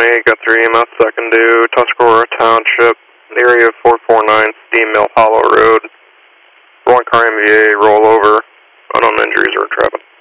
County, got 3 EMS second due, Tuscarora Township, area 449, Steam Mill Hollow Road. 1 car MVA, rollover, unknown injuries or trapping.